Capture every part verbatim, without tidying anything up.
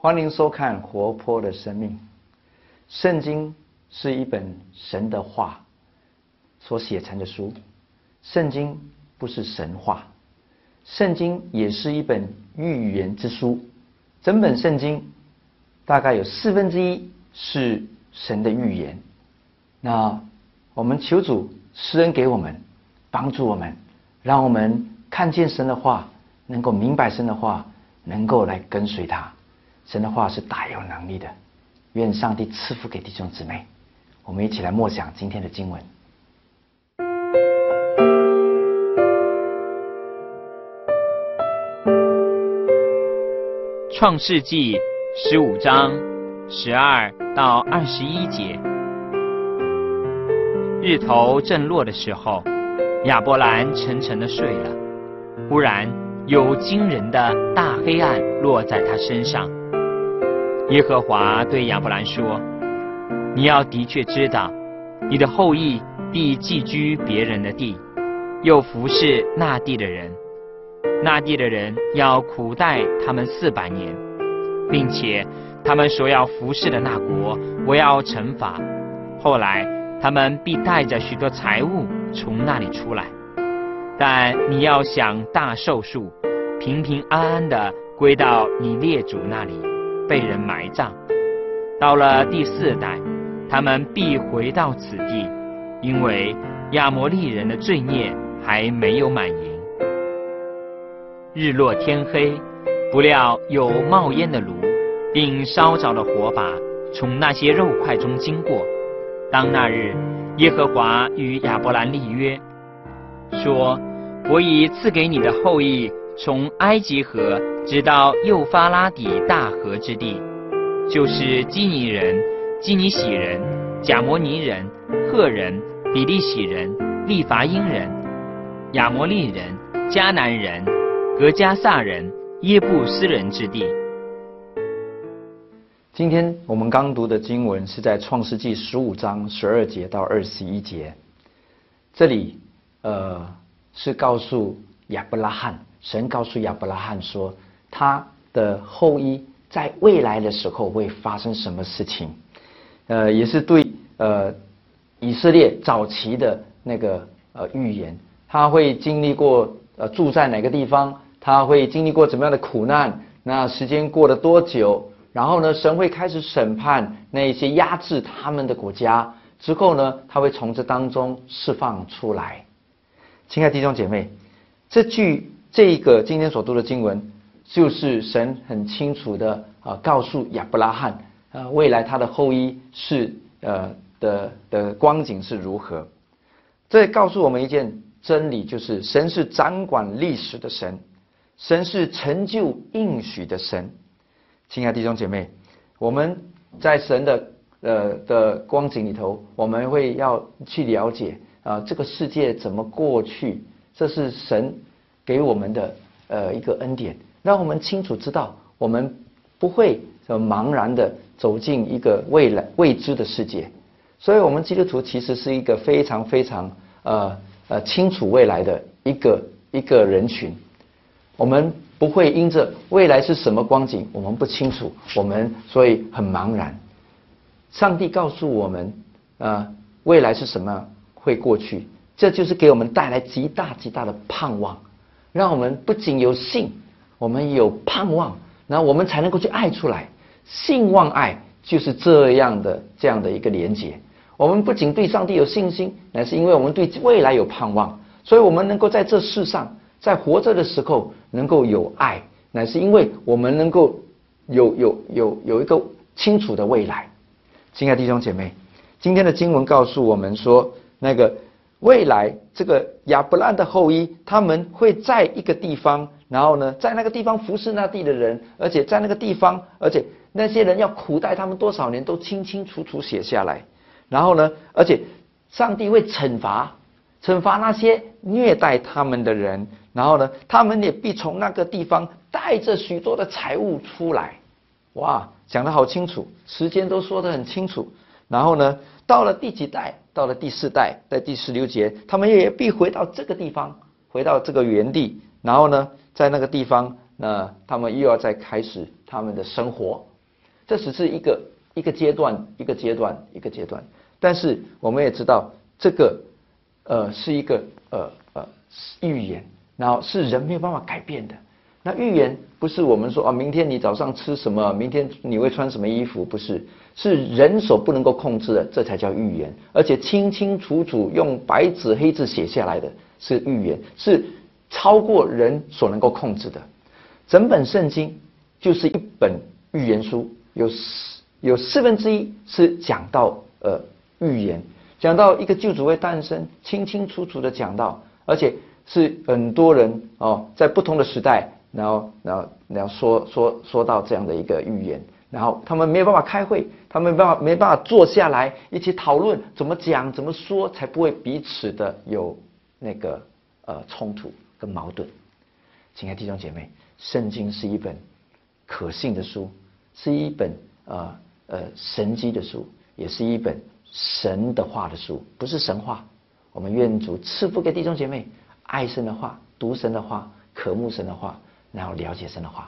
欢迎收看活泼的生命。圣经是一本神的话所写成的书，圣经不是神话，圣经也是一本预言之书。整本圣经大概有四分之一是神的预言。那我们求主施恩给我们，帮助我们，让我们看见神的话，能够明白神的话，能够来跟随他。神的话是大有能力的，愿上帝赐福给弟兄姊妹。我们一起来默想今天的经文。 创世纪十五章十二到二十一节。日头正落的时候，亚伯兰沉沉的睡了，忽然有惊人的大黑暗落在他身上。耶和华对亚伯兰说：你要的确知道，你的后裔必寄居别人的地，又服侍那地的人。那地的人要苦待他们四百年，并且他们所要服侍的那国，我要惩罚。后来他们必带着许多财物从那里出来。但你要享大寿数，平平安安地归到你列祖那里，被人埋葬。到了第四代，他们必回到此地，因为亚摩利人的罪孽还没有满盈。日落天黑，不料有冒烟的炉，并烧着的火把从那些肉块中经过。当那日，耶和华与亚伯兰立约，说：我已赐给你的后裔从埃及河直到幼发拉底大河之地，就是基尼人、基尼喜人、贾摩尼人、赫人、比利洗人、利伐因人、亚摩利人、迦南人、格加撒人、耶布斯人之地。 今天我们刚读的经文是在创世纪十五章十二节到二十一节。这里呃是告诉亚伯拉罕，神告诉亚伯拉罕说，他的后裔在未来的时候会发生什么事情。呃，也是对呃以色列早期的那个呃预言，他会经历过呃住在哪个地方，他会经历过怎么样的苦难，那时间过了多久，然后呢，神会开始审判那些压制他们的国家，之后呢，他会从这当中释放出来。亲爱的弟兄姐妹，这句这个今天所读的经文，就是神很清楚的啊、呃、告诉亚伯拉罕，呃未来他的后裔是呃的的光景是如何。这告诉我们一件真理，就是神是掌管历史的神，神是成就应许的神。亲爱的弟兄姐妹，我们在神的呃的光景里头，我们会要去了解啊、呃、这个世界怎么过去，这是神给我们的呃一个恩典，让我们清楚知道，我们不会茫然的走进一个未来未知的世界。所以，我们基督徒其实是一个非常非常呃呃清楚未来的一个一个人群。我们不会因着未来是什么光景，我们不清楚，我们所以很茫然。上帝告诉我们，呃，未来是什么会过去，这就是给我们带来极大极大的盼望，让我们不仅有信，我们有盼望，然后我们才能够去爱出来。信望爱就是这样的这样的一个连结。我们不仅对上帝有信心，乃是因为我们对未来有盼望，所以我们能够在这世上，在活着的时候能够有爱，乃是因为我们能够有有有有一个清楚的未来。亲爱的弟兄姐妹，今天的经文告诉我们说，那个未来这个亚伯兰的后裔，他们会在一个地方，然后呢，在那个地方服侍那地的人，而且在那个地方，而且那些人要苦待他们多少年，都清清楚楚写下来。然后呢，而且上帝会惩罚惩罚那些虐待他们的人，然后呢，他们也必从那个地方带着许多的财物出来。哇，讲得好清楚，时间都说得很清楚。然后呢，到了第几代，到了第四代，在第十六节，他们也必回到这个地方，回到这个原地。然后呢，在那个地方，那他们又要再开始他们的生活。 这只是一个一个阶段，一个阶段，一个阶段。但是我们也知道，这个呃是一个呃呃预言，然后是人没有办法改变的。那预言不是我们说啊，明天你早上吃什么，明天你会穿什么衣服，不是，是人手不能够控制的，这才叫预言。而且清清楚楚用白纸黑字写下来的是预言，是超过人所能够控制的。整本圣经就是一本预言书，有四有四分之一是讲到呃预言，讲到一个救主会诞生，清清楚楚的讲到，而且是很多人哦在不同的时代。然后，然后，然后说说说到这样的一个预言，然后他们没有办法开会，他们没办法没办法坐下来一起讨论怎么讲怎么说，才不会彼此的有那个呃冲突跟矛盾。亲爱的弟兄姐妹，圣经是一本可信的书，是一本呃呃神迹的书，也是一本神的话的书，不是神话。我们愿主赐福给弟兄姐妹，爱神的话，读神的话，渴慕神的话。然后了解神的话。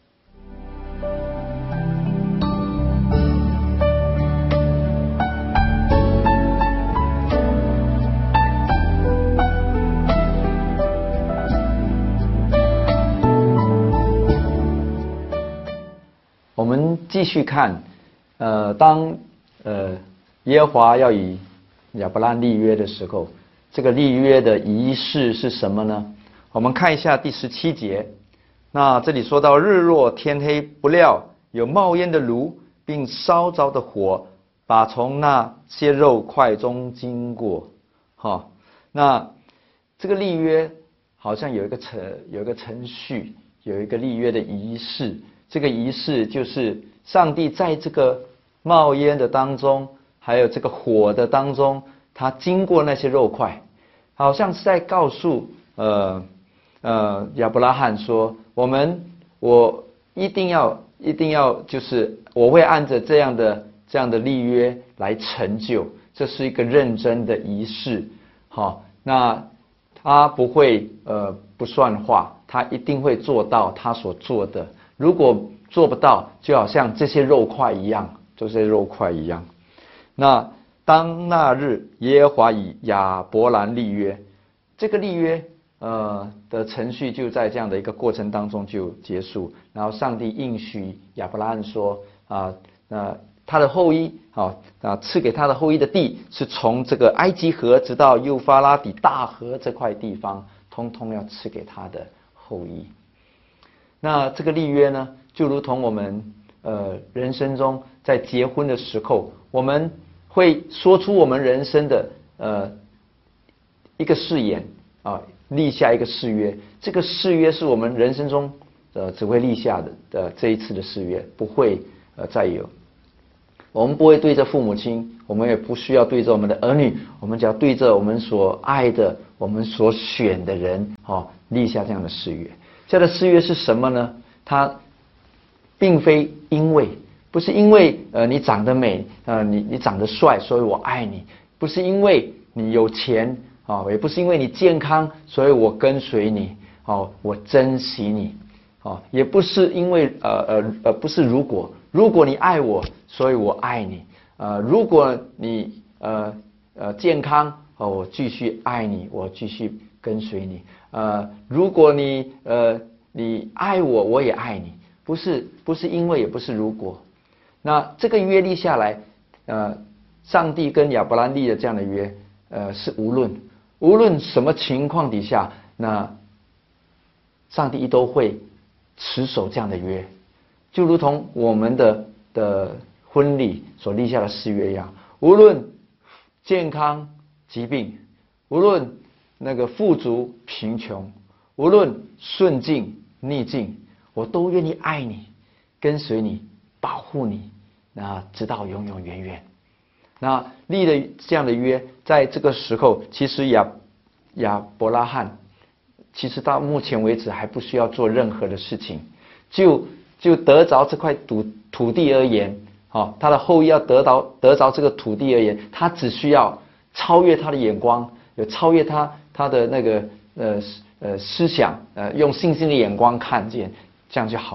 我们继续看，呃，当呃耶和华要与亚伯拉罕立约的时候，这个立约的仪式是什么呢？我们看一下第十七节。那这里说到日落天黑，不料有冒烟的炉，并烧着的火，把从那些肉块中经过。哈、哦，那这个立约好像有一个程有一个程序，有一个立约的仪式。这个仪式就是上帝在这个冒烟的当中，还有这个火的当中，他经过那些肉块，好像是在告诉呃呃亚伯拉罕说。我们，我一定要，一定要，就是我会按着这样的这样的立约来成就，这是一个认真的仪式，好，那他不会呃不算话，他一定会做到他所做的。如果做不到，就好像这些肉块一样，这些肉块一样。那当那日耶和华与亚伯兰立约，这个立约。呃的程序就在这样的一个过程当中就结束，然后上帝应许亚伯拉罕说啊，那他的后裔啊啊赐给他的后裔的地是从这个埃及河直到幼发拉底大河这块地方，通通要赐给他的后裔。那这个立约呢，就如同我们呃人生中在结婚的时候，我们会说出我们人生的呃一个誓言啊。立下一个誓约，这个誓约是我们人生中呃只会立下的的这一次的誓约，不会呃再有。我们不会对着父母亲，我们也不需要对着我们的儿女，我们只要对着我们所爱的、我们所选的人，哦，立下这样的誓约。这样的誓约是什么呢？它并非因为，不是因为呃你长得美，呃你你长得帅，所以我爱你；不是因为你有钱。哦，也不是因为你健康，所以我跟随你，哦，我珍惜你，哦，也不是因为呃呃呃，不是如果，如果你爱我，所以我爱你，呃，如果你呃呃健康，哦，我继续爱你，我继续跟随你，呃，如果你呃你爱我，我也爱你，不是不是因为，也不是如果，那这个约立下来，呃，上帝跟亚伯兰立的这样的约，呃，是无论。无论什么情况底下，那上帝都会持守这样的约，就如同我们的的婚礼所立下的誓约一样。无论健康疾病，无论那个富足贫穷，无论顺境逆境，我都愿意爱你，跟随你，保护你，那直到永永远远。那立了这样的约，在这个时候，其实亚亚伯拉罕，其实到目前为止还不需要做任何的事情，就就得着这块土土地而言，哦，他的后裔要得到得着这个土地而言，他只需要超越他的眼光，有超越他他的那个呃呃思想，呃用信心的眼光看见，这样就好了。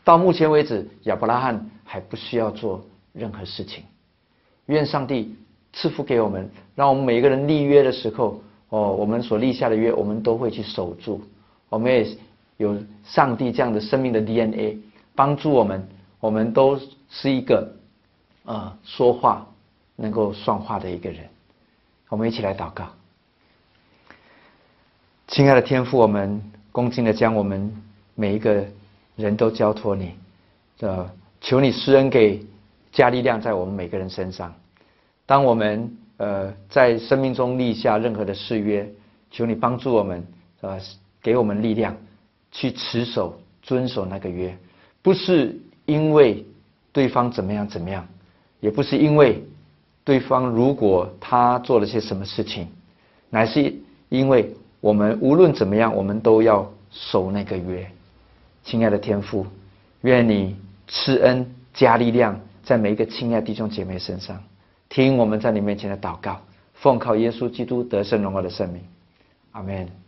到目前为止，亚伯拉罕还不需要做任何事情。愿上帝赐福给我们，让我们每一个人立约的时候，哦，我们所立下的约，我们都会去守住。我们也有上帝这样的生命的 D N A 帮助我们，我们都是一个呃说话能够算话的一个人。我们一起来祷告。亲爱的天父，我们恭敬的将我们每一个人都交托你，呃，求你施恩给加力量在我们每个人身上。当我们呃在生命中立下任何的誓约，求你帮助我们，呃，给我们力量去持守、遵守那个约，不是因为对方怎么样怎么样，也不是因为对方如果他做了些什么事情，乃是因为我们无论怎么样，我们都要守那个约。亲爱的天父，愿你赐恩加力量在每一个亲爱的弟兄姐妹身上，听我们在你面前的祷告，奉靠耶稣基督得胜荣耀的圣名，阿们。